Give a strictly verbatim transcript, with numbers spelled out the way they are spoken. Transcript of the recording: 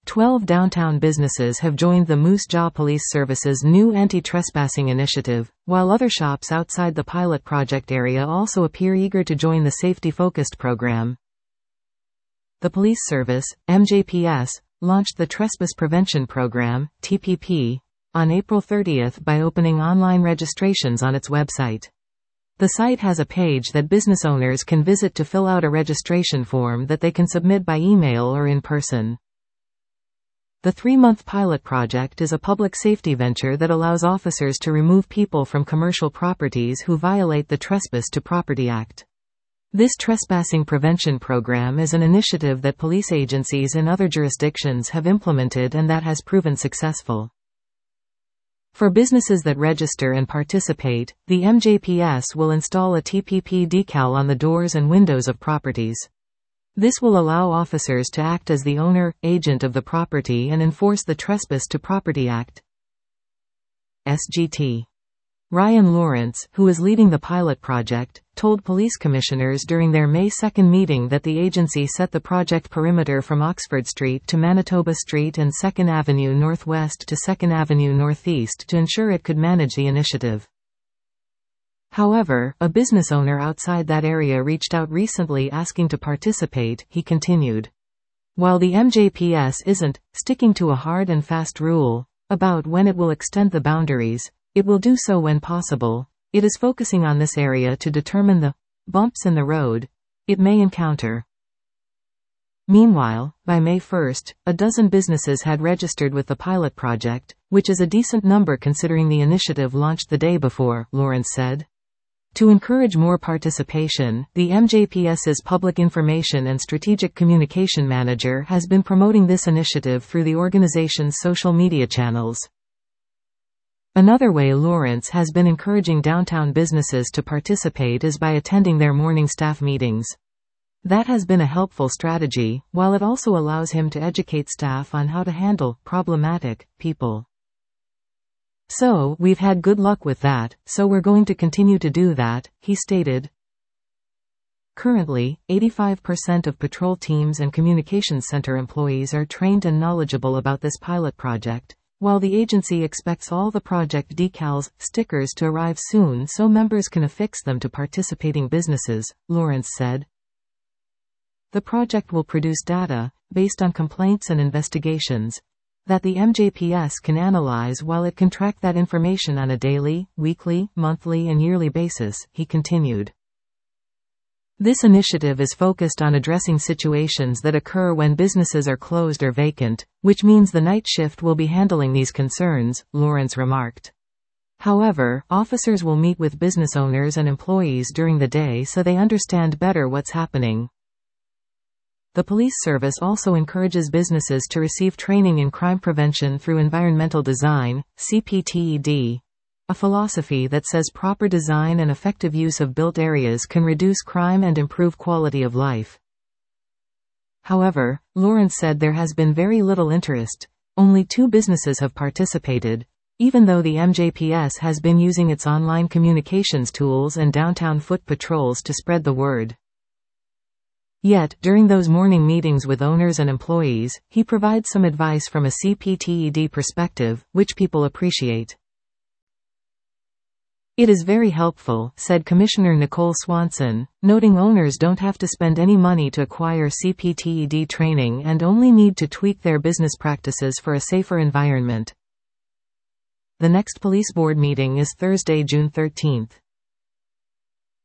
Twelve downtown businesses have joined the Moose Jaw Police Service's new anti-trespassing initiative, while other shops outside the pilot project area also appear eager to join the safety-focused program. The Police Service, M J P S, launched the Trespass Prevention Program, T P P, on April thirtieth by opening online registrations on its website. The site has a page that business owners can visit to fill out a registration form that they can submit by email or in person. The three-month pilot project is a public safety venture that allows officers to remove people from commercial properties who violate the Trespass to Property Act. This trespassing prevention program is an initiative that police agencies in other jurisdictions have implemented and that has proven successful. For businesses that register and participate, the M J P S will install a T P P decal on the doors and windows of properties. This will allow officers to act as the owner, agent of the property and enforce the Trespass to Property Act. S G T. Ryan Lawrence, who is leading the pilot project, told police commissioners during their May second meeting that the agency set the project perimeter from Oxford Street to Manitoba Street and second Avenue Northwest to second Avenue Northeast to ensure it could manage the initiative. However, a business owner outside that area reached out recently asking to participate, he continued. While the M J P S isn't sticking to a hard and fast rule about when it will extend the boundaries, it will do so when possible. It is focusing on this area to determine the bumps in the road it may encounter. Meanwhile, by May first, a dozen businesses had registered with the pilot project, which is a decent number considering the initiative launched the day before, Lawrence said. To encourage more participation, the M J P S's Public Information and Strategic Communication Manager has been promoting this initiative through the organization's social media channels. Another way Lawrence has been encouraging downtown businesses to participate is by attending their morning staff meetings. That has been a helpful strategy, while it also allows him to educate staff on how to handle problematic people. So, we've had good luck with that, so we're going to continue to do that, he stated. Currently, eighty-five percent of patrol teams and communications center employees are trained and knowledgeable about this pilot project, while the agency expects all the project decals, stickers to arrive soon so members can affix them to participating businesses, Lawrence said. The project will produce data, based on complaints and investigations, that the M J P S can analyze while it can track that information on a daily, weekly, monthly and yearly basis, he continued. This initiative is focused on addressing situations that occur when businesses are closed or vacant, which means the night shift will be handling these concerns, Lawrence remarked. However, officers will meet with business owners and employees during the day so they understand better what's happening. The police service also encourages businesses to receive training in crime prevention through environmental design, C P T E D. A philosophy that says proper design and effective use of built areas can reduce crime and improve quality of life. However, Lawrence said there has been very little interest. Only two businesses have participated, even though the M J P S has been using its online communications tools and downtown foot patrols to spread the word. Yet, during those morning meetings with owners and employees, he provides some advice from a C P T E D perspective, which people appreciate. It is very helpful, said Commissioner Nicole Swanson, noting owners don't have to spend any money to acquire C P T E D training and only need to tweak their business practices for a safer environment. The next police board meeting is Thursday, June thirteenth.